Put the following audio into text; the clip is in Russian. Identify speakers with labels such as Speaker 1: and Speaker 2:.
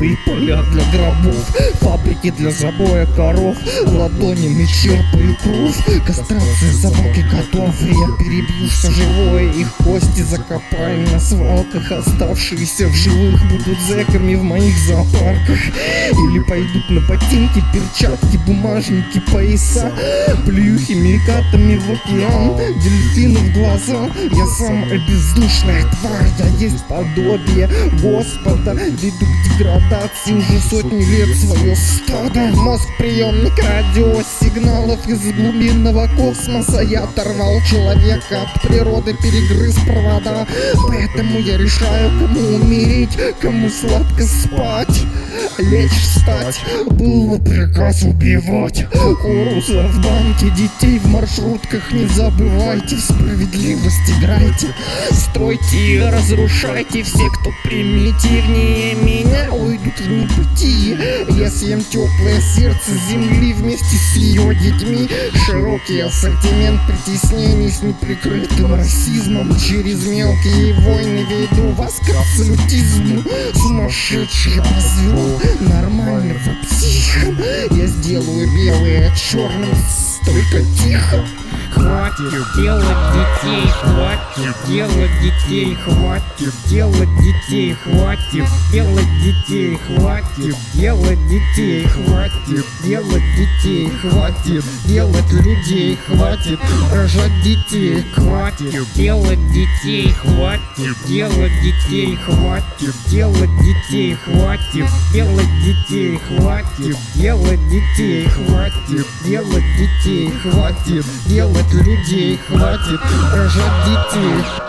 Speaker 1: Пустые поля для гробов, фабрики для забоя коров, ладонями черпаю кровь. Кастрация собак и котов, я перебью все живое, их кости закопаем на свалках. Оставшиеся в живых будут зэками в моих зоопарках. Или пойдут на ботинки, перчатки, бумажники, пояса. Плюю химикатами в океан, дельфины в глаза. Я сам бездушная тварь, я есть подобие Господа. Веду к деградации уже сотни лет свое стадо. Мозг приемник радиосигналов из глубинного космоса. Я оторвал человека от природы, перегрыз провода. Поэтому я решаю, кому умереть, кому сладко спать. Лечь, встать, был приказ убивать. Куруза в банке, детей в маршрутках не забывайте. В справедливость играйте, стройте и разрушайте. Все, кто примитивнее меня, уйдут в небытие. Я съем теплое сердце земли вместе с ее детьми. Широкий ассортимент притеснений с неприкрытым расизмом. Через мелкие войны веду вас к абсолютизму. Сумасшедший развел нормального психа. Я сделаю белое черным, только тихо.
Speaker 2: Хватит делать детей, хватит делать детей, хватит делать детей, хватит делать детей, хватит делать детей, хватит делать детей, хватит делать людей, хватит рожать детей, хватит делать детей, хватит делать детей, хватит делать детей, хватит делать детей, хватит делать детей, хватит делать детей, хватит делать людей, хватит рожать детей.